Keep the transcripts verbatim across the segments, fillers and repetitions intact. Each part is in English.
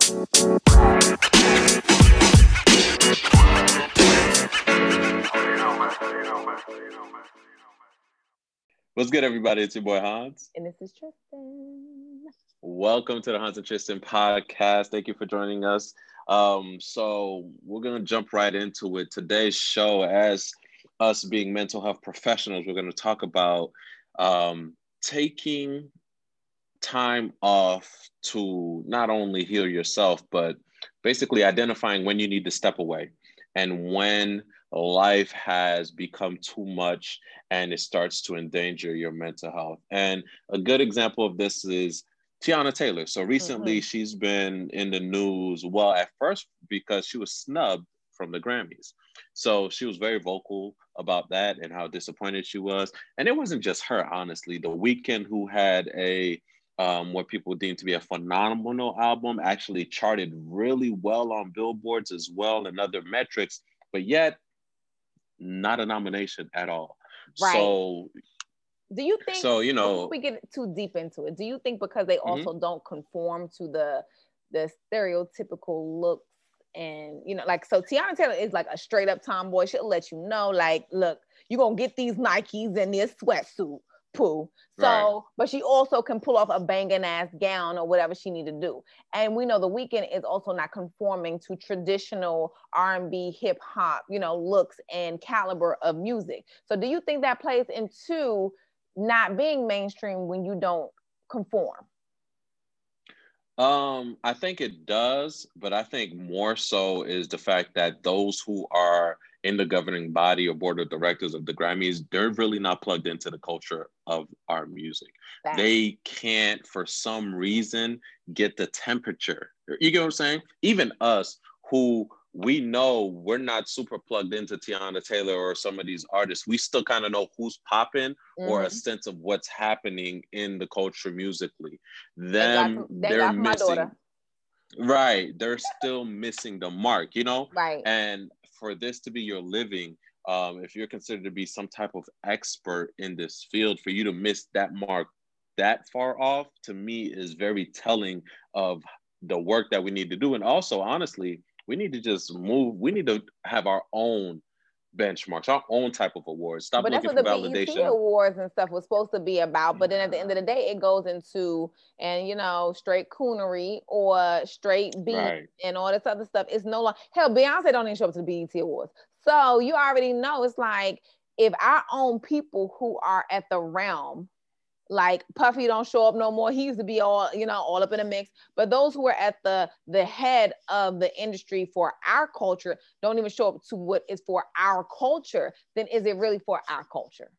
What's good, everybody? It's your boy Hans. And this is Tristan. Welcome to the Hans and Tristan podcast. Thank you for joining us. Um, so we're gonna jump right into it. Today's show, as us being mental health professionals, we're gonna talk about um, taking time off to not only heal yourself, but basically identifying when you need to step away and when life has become too much and it starts to endanger your mental health. And a good example of this is Teyana Taylor. So recently Mhm. she's been in the news, well, at first because she was snubbed from the Grammys. So she was very vocal about that and how disappointed she was. And it wasn't just her, honestly. The Weeknd, who had a um, what people deem to be a phenomenal album, actually charted really well on billboards as well and other metrics, but yet not a nomination at all. Right. So, Do you think, so you before know, we get too deep into it, do you think because they mhm. also don't conform to the the stereotypical looks and you know, like so Teyana Taylor is like a straight up tomboy. She'll let you know, like, look, you're gonna get these Nikes and this sweatsuit. Poo. Right, So, but she also can pull off a banging ass gown or whatever she need to do. And we know the Weeknd is also not conforming to traditional R and B, hip hop, you know, looks and caliber of music. So, do you think that plays into not being mainstream when you don't conform? Um, I think it does, but I think more so is the fact that those who are in the governing body or board of directors of the Grammys, they're really not plugged into the culture of our music. Facts. They can't, for some reason, get the temperature. You get what I'm saying? Even us who we know we're not super plugged into Teyana Taylor or some of these artists, we still kind of know who's popping or a Mm-hmm. sense of what's happening in the culture musically. Thank God Them, for thank they're God for my missing. daughter. Right, they're still missing the mark, you know? Right. And for this to be your living, um, if you're considered to be some type of expert in this field, for you to miss that mark that far off, to me, is very telling of the work that we need to do. And also, honestly, we need to just move, we need to have our own benchmarks, our own type of awards. Stop But that's looking what for the B E T validation. awards and stuff was supposed to be about. But then at the end Yeah. of the day, it goes into and you know straight coonery or straight beat Right. and all this other stuff. It's no longer hell. Beyonce don't even show up to the B E T awards, so you already know it's like if our own people who are at the realm like Puffy don't show up no more. He used to be all, you know, all up in the mix. But those who are at the the head of the industry for our culture don't even show up to what is for our culture. Then is it really for our culture?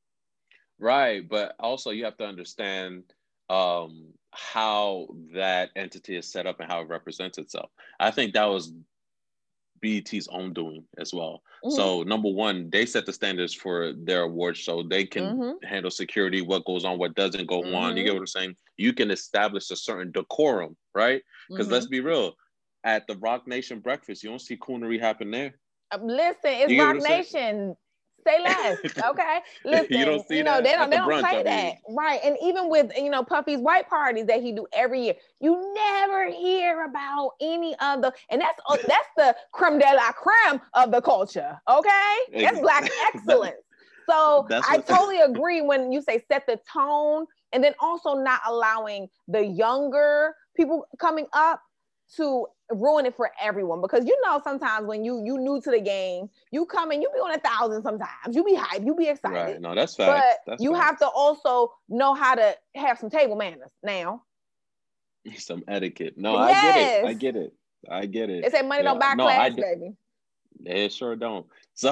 Right, but also you have to understand um, how that entity is set up and how it represents itself. I think that was B E T's own doing as well. Mm-hmm. So number one, they set the standards for their awards show. They can Mm-hmm. handle security, what goes on, what doesn't go on. You get Mm-hmm. what I'm saying? You can establish a certain decorum, right? Because let's Mm-hmm. be real, at the Rock Nation breakfast, you don't see coonery happen there. Um, listen, it's You get what Rock I'm saying? Nation. Say less, okay? You don't Listen, see you know that they don't at they the don't brunch. I play that, mean, right? And even with you know Puffy's white parties that he do every year, you never hear about any other, and that's uh, that's the creme de la creme of the culture, okay? That's ex- black that, excellence. So that's I what. totally agree when you say set the tone, and then also not allowing the younger people coming up to ruin it for everyone because you know sometimes when you you new to the game you come and you be on a thousand sometimes you be hype you be excited Right. No, that's but facts. That's you have to facts. also know how to have some table manners now. Some etiquette. No, I get it. I Yes, get it. I get they it. say money don't Yeah. buy No, I class, d- baby. they sure don't. So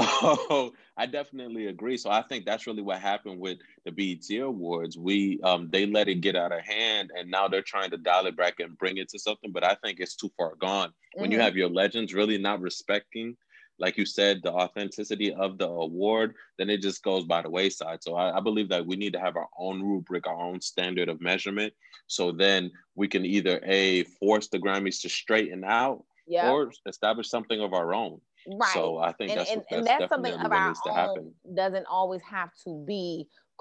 I definitely agree. So I think that's really what happened with the B E T Awards. We um they let it get out of hand and now they're trying to dial it back and bring it to something, but I think it's too far gone. When you Mm-hmm. have your legends really not respecting, like you said, the authenticity of the award, then it just goes by the wayside. So I, I believe that we need to have our own rubric, our own standard of measurement. So then we can either A, force the Grammys to straighten out Yep. or establish something of our own. Right. So I think And, that's and and that's that's something definitely of what our needs to own happen. doesn't always have to be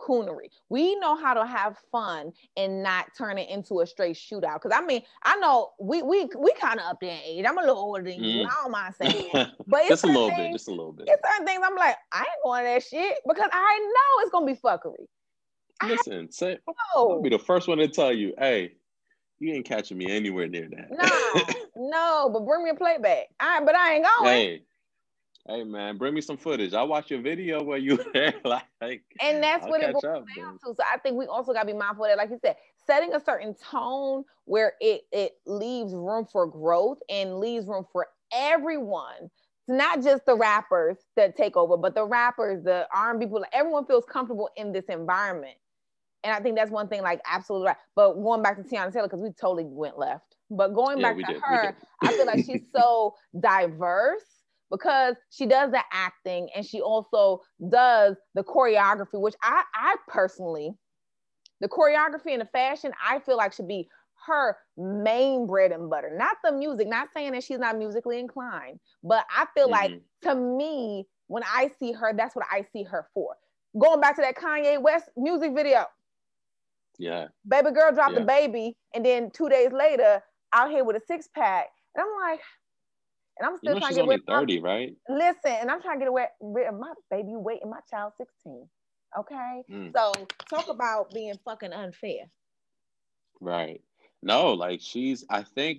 coonery. We know how to have fun and not turn it into a straight shootout. Because I mean, I know we we we kind of up there in age. I'm a little older than you. Mm. I don't mind saying that. But it's just a little things, bit, just a little bit. It's certain things I'm like, I ain't going to that shit because I know it's gonna be fuckery. Listen, say, I'll be the first one to tell you, hey, you ain't catching me anywhere near that. No, no, but bring me a playback. I, but I ain't going. Hey, hey, man, bring me some footage. I'll watch your video where you there. Like, and that's I'll what it boils up, down to. So I think we also got to be mindful of that, like you said, setting a certain tone where it it leaves room for growth and leaves room for everyone. It's not just the rappers that take over, but the rappers, the R and B people, everyone feels comfortable in this environment. And I think that's one thing, like, absolutely right. But going back to Teyana Taylor, because we totally went left. But going yeah, back to did, her, I feel like she's so diverse because she does the acting and she also does the choreography, which I, I personally, the choreography and the fashion, I feel like should be her main bread and butter. Not the music, not saying that she's not musically inclined, but I feel mm-hmm. like, to me, when I see her, that's what I see her for. Going back to that Kanye West music video. Yeah. Baby girl dropped yeah. the baby, and then two days later, out here with a six pack. And I'm like, and I'm still you know trying she's to get only rid thirty, my, right? Listen, and I'm trying to get away, rid of my baby weight and my child sixteen. Okay? Mm. So talk about being fucking unfair. Right. No, like she's, I think,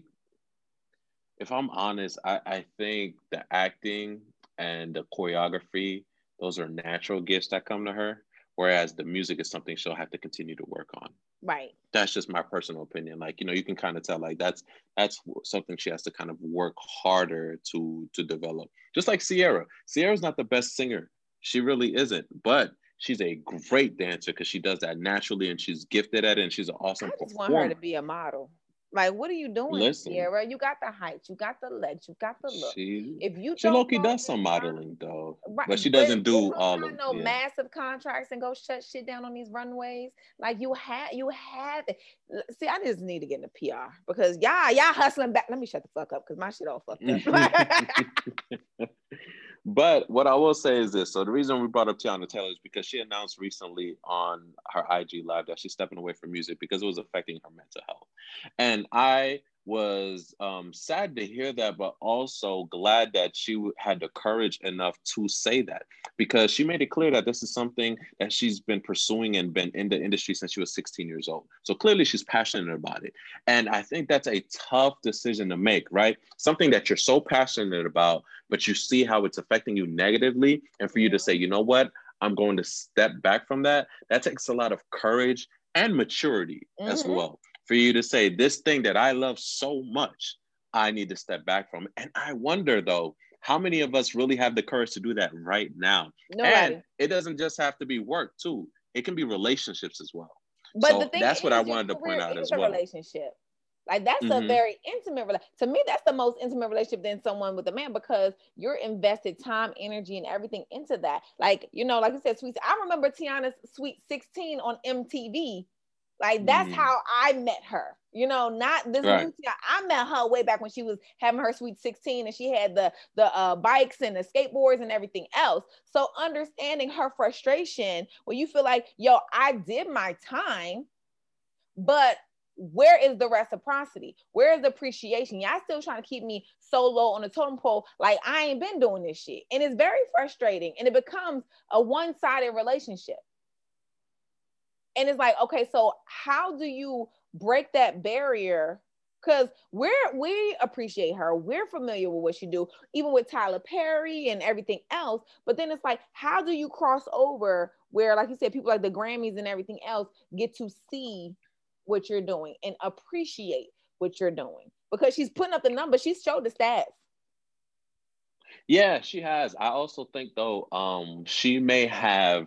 if I'm honest, I, I think the acting and the choreography, those are natural gifts that come to her. Whereas the music is something she'll have to continue to work on. Right. That's just my personal opinion. Like, you know, you can kind of tell like that's that's something she has to kind of work harder to to develop. Just like Ciara. Ciara's not the best singer. She really isn't. But she's a great dancer because she does that naturally and she's gifted at it and she's an awesome performer. I just performer. want her to be a model. Like, what are you doing, Listen, Ciara? You got the height, you got the legs, you got the look. She, if you she low-key does some modeling though, right, but she doesn't do you all of no yeah. massive contracts and go shut shit down on these runways. Like you had, you had. See, I just need to get into P R because y'all, y'all hustling back. Let me shut the fuck up because my shit all fucked up. But what I will say is this. So the reason we brought up Teyana Taylor is because she announced recently on her I G Live that she's stepping away from music because it was affecting her mental health. And I was um, sad to hear that, but also glad that she had the courage enough to say that because she made it clear that this is something that she's been pursuing and been in the industry since she was sixteen years old. So clearly she's passionate about it. And I think that's a tough decision to make, right? Something that you're so passionate about, but you see how it's affecting you negatively. And for you to say, you know what, I'm going to step back from that. That takes a lot of courage and maturity mm-hmm. as well. For you to say this thing that I love so much, I need to step back from. And I wonder though, how many of us really have the courage to do that right now? Nobody. And it doesn't just have to be work too. It can be relationships as well. But so the thing that's is, what I wanted to point out as well. Relationship. Like that's mm-hmm. a very intimate relationship. To me, that's the most intimate relationship than someone with a man because you're invested time, energy, and everything into that. Like, you know, like you said, Sweet. I remember Tiana's Sweet sixteen on M T V. Like that's mm. how I met her. You know, not this right. new Tiana. I met her way back when she was having her Sweet sixteen and she had the the uh, bikes and the skateboards and everything else. So understanding her frustration, where you feel like, yo, I did my time, but where is the reciprocity? Where is the appreciation? Y'all still trying to keep me so low on the totem pole, like I ain't been doing this shit. And it's very frustrating. And it becomes a one-sided relationship. And it's like, okay, so how do you break that barrier? Because we're we appreciate her. We're familiar with what she do, even with Tyler Perry and everything else. But then it's like, how do you cross over where, like you said, people like the Grammys and everything else get to see what you're doing and appreciate what you're doing? Because she's putting up the numbers. She's showed the stats. Yeah, she has. I also think though, um, she may have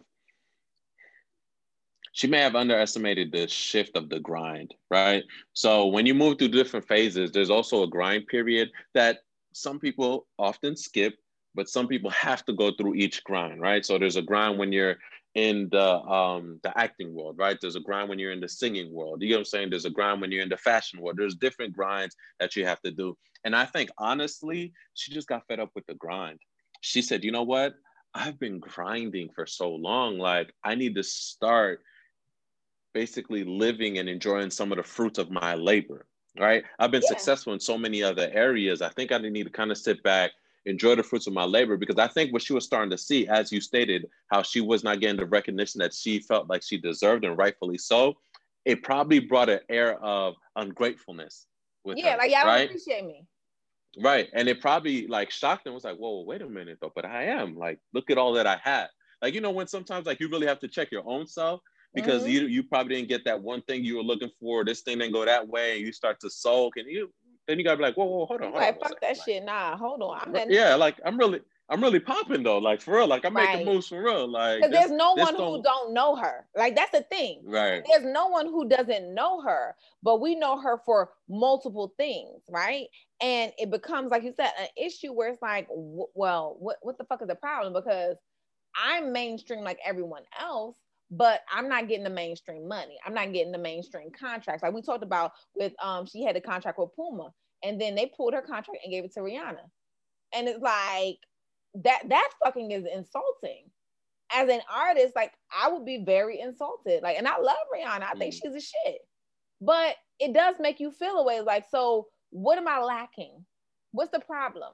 She may have underestimated the shift of the grind, right? So when you move through different phases, there's also a grind period that some people often skip, but some people have to go through each grind, right? So there's a grind when you're in the um, the acting world, right? There's a grind when you're in the singing world. You know what I'm saying? There's a grind when you're in the fashion world. There's different grinds that you have to do. And I think, honestly, she just got fed up with the grind. She said, you know what? I've been grinding for so long. Like, I need to start basically living and enjoying some of the fruits of my labor, right? I've been Yeah. successful in so many other areas. I think I need to kind of sit back, enjoy the fruits of my labor, because I think what she was starting to see, as you stated, how she was not getting the recognition that she felt like she deserved, and rightfully so, it probably brought an air of ungratefulness with Yeah, her, like y'all don't right? appreciate me. Right. And it probably like shocked them. Was like, whoa, wait a minute though. But I am like, look at all that I had. Like, you know, when sometimes like you really have to check your own self because Mm-hmm. you you probably didn't get that one thing you were looking for. This thing didn't go that way, and you start to sulk, and you then you gotta be like, whoa, whoa, hold on, You hold on like, one fuck second. that Like, shit. Nah, hold on. I'm not yeah, like I'm really I'm really popping though. Like for real. Like I'm making right. moves for real. Like Because this there's no this one who don't don't know her. Like that's the thing. right. There's no one who doesn't know her, but we know her for multiple things, right? And it becomes, like you said, an issue where it's like, w- well, what what the fuck is the problem? Because I'm mainstream like everyone else, but I'm not getting the mainstream money. I'm not getting the mainstream contracts. Like we talked about with um, she had a contract with Puma, and then they pulled her contract and gave it to Rihanna, and it's like that that fucking is insulting. As an artist, like I would be very insulted. Like, and I love Rihanna. I think Mm. she's a shit. But it does make you feel a way like, so what am I lacking? What's the problem?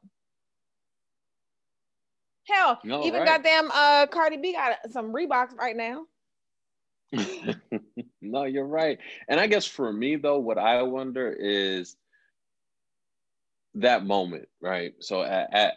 Hell, No, even right. goddamn uh Cardi B got some Reeboks right now. No, you're right. And I guess for me though, what I wonder is that moment, right? So at, at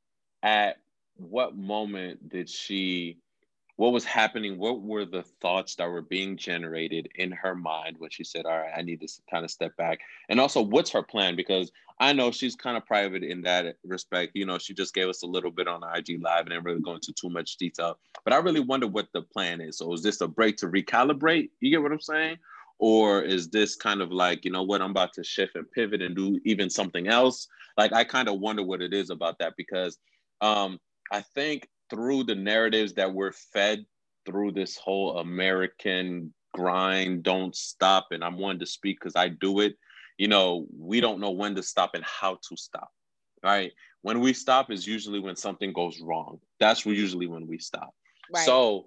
at what moment did she, what was happening, what were the thoughts that were being generated in her mind when she said, all right, I need to kind of step back? And also, what's her plan? Because I know she's kind of private in that respect. You know, she just gave us a little bit on I G Live and didn't really go into too much detail, but I really wonder what the plan is. So is this a break to recalibrate? You get what I'm saying? Or is this kind of like, you know what, I'm about to shift and pivot and do even something else? Like, I kind of wonder what it is about that, because um, I think through the narratives that we're fed through this whole American grind, don't stop, and I'm one to speak because I do it, you know, we don't know when to stop and how to stop, right? When we stop is usually when something goes wrong. That's usually when we stop. Right. So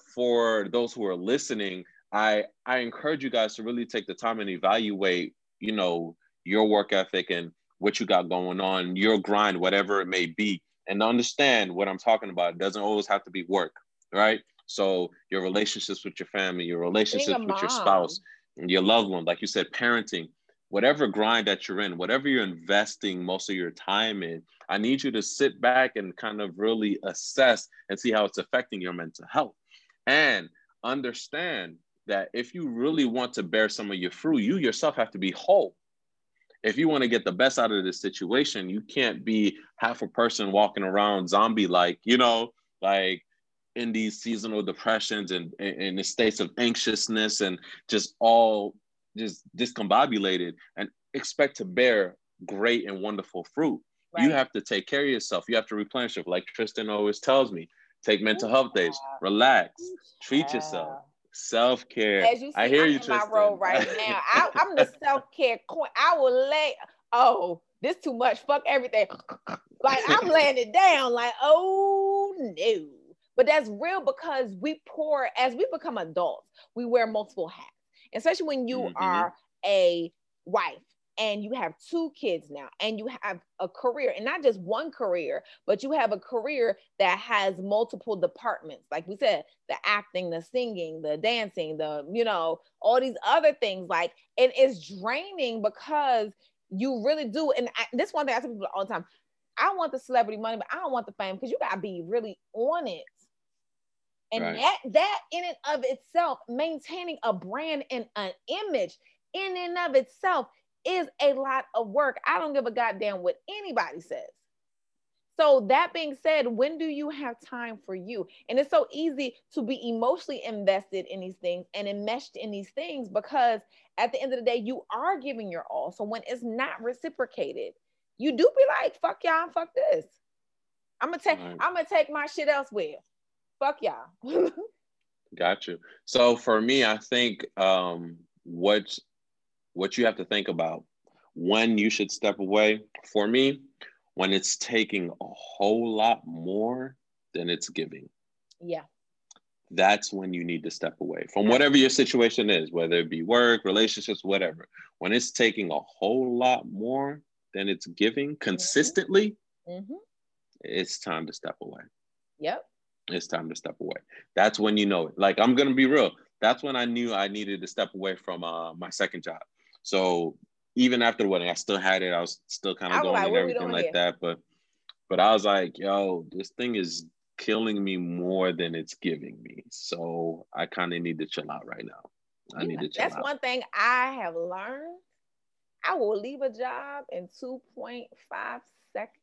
for those who are listening, I, I encourage you guys to really take the time and evaluate, you know, your work ethic and what you got going on, your grind, whatever it may be, and understand what I'm talking about. It doesn't always have to be work, right? So your relationships with your family, your Being a relationships with your spouse, mom. your loved one, like you said, parenting, whatever grind that you're in, whatever you're investing most of your time in, I need you to sit back and kind of really assess and see how it's affecting your mental health. And understand that if you really want to bear some of your fruit, you yourself have to be whole. If you want to get the best out of this situation, you can't be half a person walking around zombie like, you know, like in these seasonal depressions and in the states of anxiousness and just all just discombobulated and expect to bear great and wonderful fruit. You Right. have to take care of yourself. You have to replenish it. Like Tristan always tells me, take mental Ooh, health days, relax, Ooh, treat yourself, self-care. as you I see, hear I'm you, in my role Tristan. right now. I, I'm the self care queen. I will lay. Oh, this too much. Fuck everything. Like I'm laying it down. Like oh no. But that's real because we pour as we become adults. We wear multiple hats, especially when you Mm-hmm. are a wife and you have two kids now and you have a career, and not just one career, but you have a career that has multiple departments, like we said, the acting, the singing, the dancing, the, you know, all these other things. Like, and it's draining because you really do. And I, this one thing I tell people all the time, I want the celebrity money, but I don't want the fame, because you gotta be really on it. And Right. that that in and of itself, maintaining a brand and an image in and of itself is a lot of work. I don't give a goddamn what anybody says. So that being said, when do you have time for you? And it's so easy to be emotionally invested in these things and enmeshed in these things, because at the end of the day, you are giving your all. So when it's not reciprocated, you do be like, fuck y'all, fuck this. I'm gonna take Right. I'm gonna take my shit elsewhere. Fuck y'all. Got you. So for me, I think um, what what you have to think about when you should step away. For me, when it's taking a whole lot more then it's giving. Yeah. That's when you need to step away from whatever your situation is, whether it be work, relationships, whatever. When it's taking a whole lot more than it's giving consistently, mm-hmm. it's time to step away. Yep. It's time to step away. That's when you know it. Like, I'm going to be real. That's when I knew I needed to step away from uh, my second job. So even after the wedding, I still had it. I was still kind of going like, and everything like here? that. But, but I was like, yo, this thing is killing me more than it's giving me. So I kind of need to chill out right now. I yeah, need to chill that's out. That's one thing I have learned. I will leave a job in two point five seconds.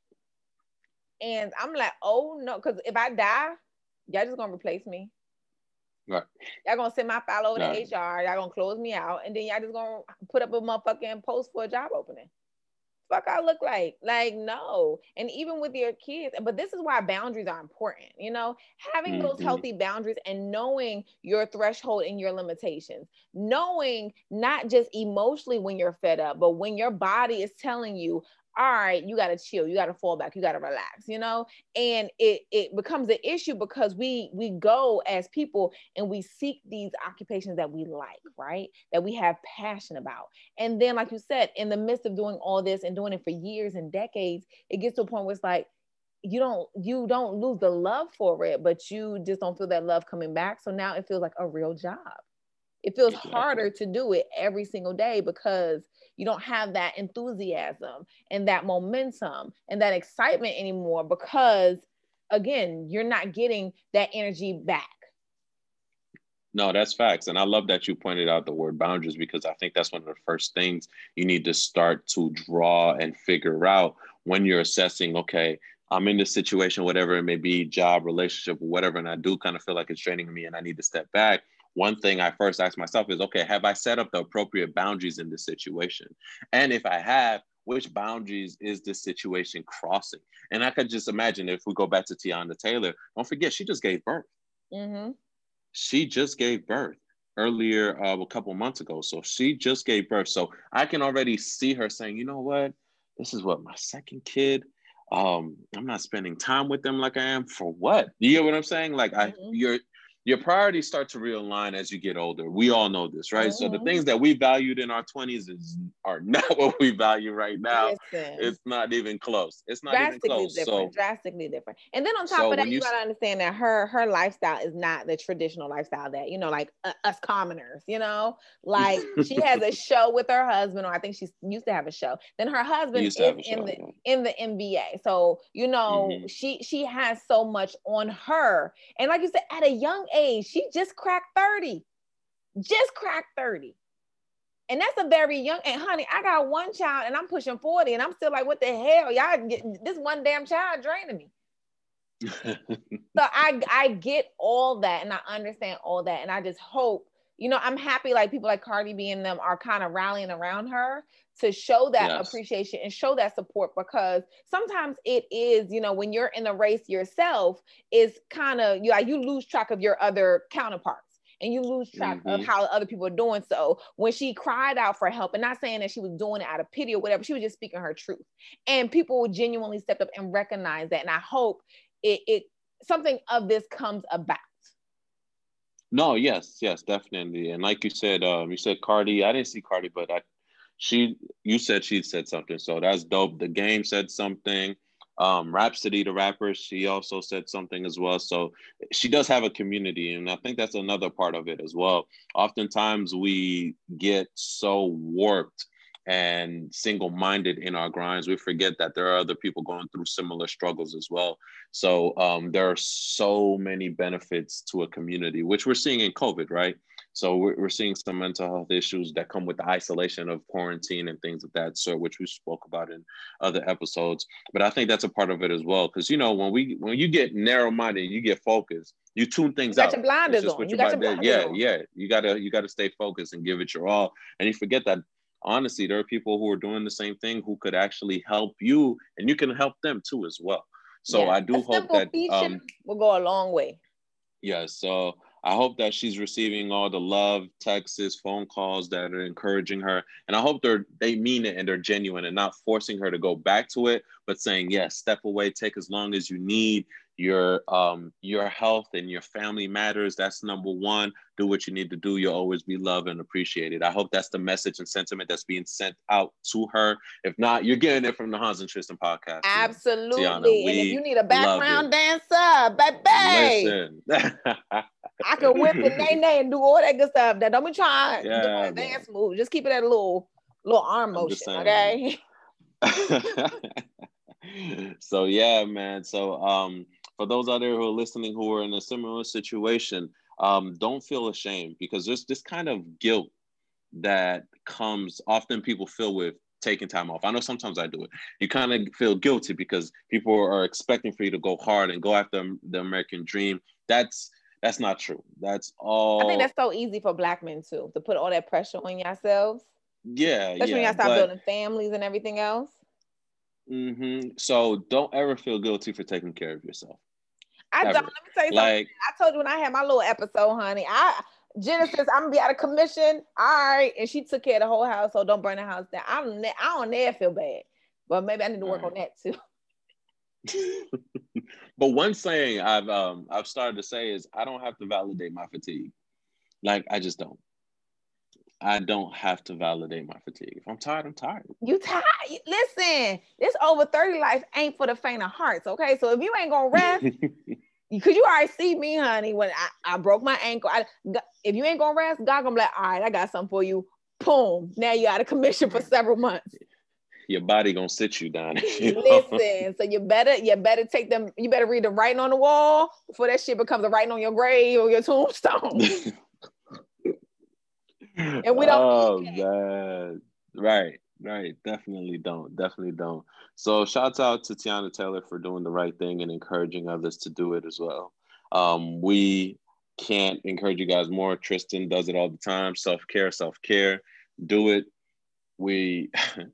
And I'm like, oh no, because if I die, y'all just gonna replace me. Right. Y'all gonna send my file over right. to H R, y'all gonna close me out, and then y'all just gonna put up a motherfucking post for a job opening. Fuck I look like. Like, no. And even with your kids, but this is why boundaries are important, you know, having mm-hmm. those healthy boundaries and knowing your threshold and your limitations, knowing not just emotionally when you're fed up, but when your body is telling you, all right, you got to chill, you got to fall back, you got to relax, you know, and it it becomes an issue because we we go as people and we seek these occupations that we like, right? That we have passion about. And then, like you said, in the midst of doing all this and doing it for years and decades, it gets to a point where it's like, you don't, you don't lose the love for it, but you just don't feel that love coming back. So now it feels like a real job. It feels exactly. harder to do it every single day because you don't have that enthusiasm and that momentum and that excitement anymore because, again, you're not getting that energy back. No, that's facts. And I love that you pointed out the word boundaries because I think that's one of the first things you need to start to draw and figure out when you're assessing, okay, I'm in this situation, whatever it may be, job, relationship, whatever, and I do kind of feel like it's draining me and I need to step back. One thing I first ask myself is, okay, have I set up the appropriate boundaries in this situation? And if I have, which boundaries is this situation crossing? And I could just imagine if we go back to Teyana Taylor, don't forget, she just gave birth. Mm-hmm. She just gave birth earlier, uh, a couple months ago. So she just gave birth. So I can already see her saying, you know what? This is what, my second kid. Um, I'm not spending time with them like I am for what? You get what I'm saying? Like mm-hmm. I, you're, your priorities start to realign as you get older. We all know this, right? Mm-hmm. So the things that we valued in our twenties is are not what we value right now. Listen, it's not even close. It's not even close. Different, so drastically different. And then on top so of that, you, you gotta understand that her her lifestyle is not the traditional lifestyle that, you know, like uh, us commoners, you know, like she has a show with her husband, or I think she used to have a show. Then her husband is in show, the yeah. in the N B A. So, you know, mm-hmm. she she has so much on her. And like you said, at a young age, she just cracked thirty, just cracked thirty. And that's a very young, and honey, I got one child and I'm pushing forty and I'm still like, what the hell? Y'all get this one damn child draining me. So I, I get all that and I understand all that. And I just hope, you know, I'm happy like people like Cardi B and them are kind of rallying around her to show that yes. appreciation and show that support, because sometimes it is, you know, when you're in the race yourself, is kind of, you, you lose track of your other counterparts. And you lose track mm-hmm. of how other people are doing. So when she cried out for help, and not saying that she was doing it out of pity or whatever, she was just speaking her truth. And people genuinely stepped up and recognized that. And I hope it, it something of this comes about. No, yes, yes, definitely. And like you said, um, you said Cardi. I didn't see Cardi, but I, she, you said she said something. So that's dope. The Game said something. Um, Rhapsody, the rapper, she also said something as well. So she does have a community. And I think that's another part of it as well. Oftentimes we get so warped and single-minded in our grinds, we forget that there are other people going through similar struggles as well. So um, there are so many benefits to a community, which we're seeing in COVID, right? So we're, we're seeing some mental health issues that come with the isolation of quarantine and things of that sort, which we spoke about in other episodes. But I think that's a part of it as well, because you know when we when you get narrow-minded, you get focused, you tune things you got out. Your blinders on. You got your blinders yeah, on. yeah. You gotta you gotta stay focused and give it your all, and you forget that. Honestly, there are people who are doing the same thing who could actually help you, and you can help them too as well. So yeah. I do a hope that um, will go a long way. Yeah, so I hope that she's receiving all the love, texts, phone calls that are encouraging her, and I hope they're they mean it and they're genuine and not forcing her to go back to it, but saying, yes, step away, take as long as you need. your um your health and your family matters. That's number one. Do what you need to do. You'll always be loved and appreciated. I hope that's the message and sentiment that's being sent out to her. If not, you're getting it from the Hans and Tristan podcast. Absolutely. Tiana, and if you need a background dancer, baby, listen. I can whip and nay nay and do all that good stuff. That don't be trying Yeah, to do a dance move. Just keep it at a little little arm I'm motion, okay? So yeah, man. So um, for those out there who are listening who are in a similar situation, um, don't feel ashamed, because there's this kind of guilt that comes often people feel with taking time off. I know sometimes I do it. You kind of feel guilty because people are expecting for you to go hard and go after the American dream. That's that's not true. That's all. I think that's so easy for Black men too, to put all that pressure on yourselves. Yeah, Especially yeah. when y'all start but, building families and everything else. Mm-hmm. So don't ever feel guilty for taking care of yourself. I ever. don't. Let me tell you like, something. I told you when I had my little episode, honey. I Genesis, I'm gonna be out of commission. All right, and she took care of the whole house, so don't burn the house down. I don't. I don't never feel bad, but maybe I need to work right. on that too. But one saying I've um I've started to say is I don't have to validate my fatigue. Like I just don't. I don't have to validate my fatigue. If I'm tired, I'm tired. You tired? Listen, this over thirty life ain't for the faint of hearts, okay? So if you ain't gonna rest, because you already see me, honey, when I, I broke my ankle. I, if you ain't gonna rest, God gonna be like, all right, I got something for you. Boom. Now you out of commission for several months. Your body gonna sit you down. You know? Listen, so you better, you better take them, you better read the writing on the wall before that shit becomes a writing on your grave or your tombstone. And we don't. Oh man, right, right. Definitely don't. Definitely don't. So, shouts out to Tiana Taylor for doing the right thing and encouraging others to do it as well. Um, we can't encourage you guys more. Tristan does it all the time. Self care, self care. Do it. We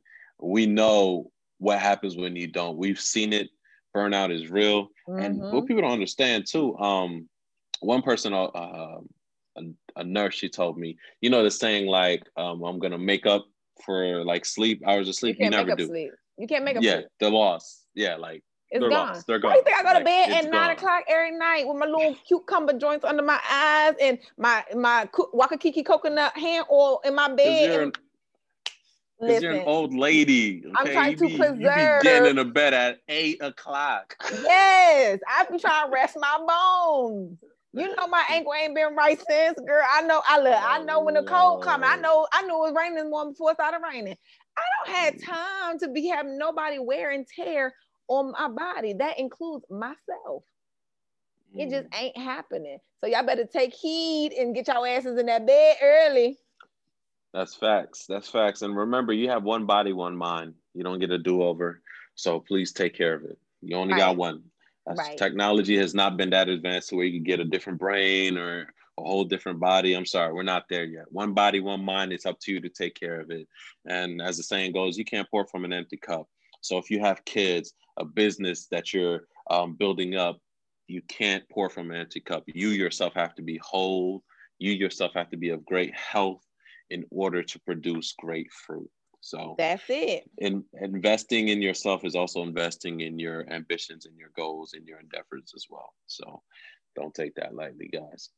we know what happens when you don't. We've seen it. Burnout is real, mm-hmm. and what people don't understand too. Um, one person, uh. A, a nurse, she told me, you know, the saying like, um, I'm gonna make up for like sleep hours of sleep. You, can't you never make up do. Sleep. You can't make up yeah, sleep. the loss. Yeah, like it's they're gone. Lost. They're gone. Why you think I go to like, bed at nine gone. o'clock every night with my little cucumber joints under my eyes and my my Wakakiki coconut hand oil in my bed? Because you're an old lady. Okay? I'm trying you to be, preserve. You be getting into bed at eight o'clock. Yes, I be trying to rest my bones. You know my ankle ain't been right since, girl. I know. I look. I know when the cold coming. I know. I knew it was raining this morning before it started raining. I don't have time to be having nobody wear and tear on my body. That includes myself. Mm. It just ain't happening. So y'all better take heed and get y'all asses in that bed early. That's facts. That's facts. And remember, you have one body, one mind. You don't get a do-over. So please take care of it. You only right. got one. That's, right. Technology has not been that advanced to where you can get a different brain or a whole different body. I'm sorry, we're not there yet. One body, one mind. It's up to you to take care of it. And as the saying goes, you can't pour from an empty cup. So if you have kids, a business that you're um, building up, you can't pour from an empty cup. You yourself have to be whole. You yourself have to be of great health in order to produce great fruit. So that's it. In, investing in yourself is also investing in your ambitions and your goals and your endeavors as well. So don't take that lightly, guys.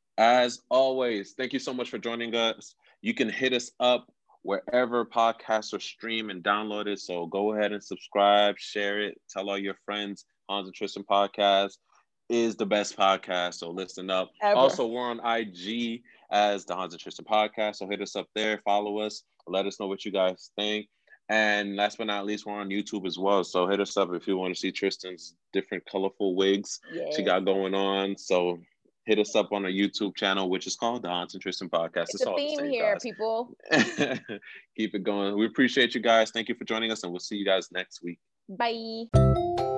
As always, thank you so much for joining us. You can hit us up wherever podcasts are streamed and downloaded. So go ahead and subscribe, share it, tell all your friends. Hans and Tristan podcast is the best podcast. So listen up. Ever. Also, we're on I G as the Hans and Tristan podcast. So hit us up there, follow us. Let us know what you guys think. And last but not least, we're on YouTube as well. So hit us up if you want to see Tristan's different colorful wigs yes. she got going on. So hit us up on our YouTube channel, which is called the Hans and Tristan podcast. It's, it's a all theme the same, here, guys. People. Keep it going. We appreciate you guys. Thank you for joining us, and we'll see you guys next week. Bye.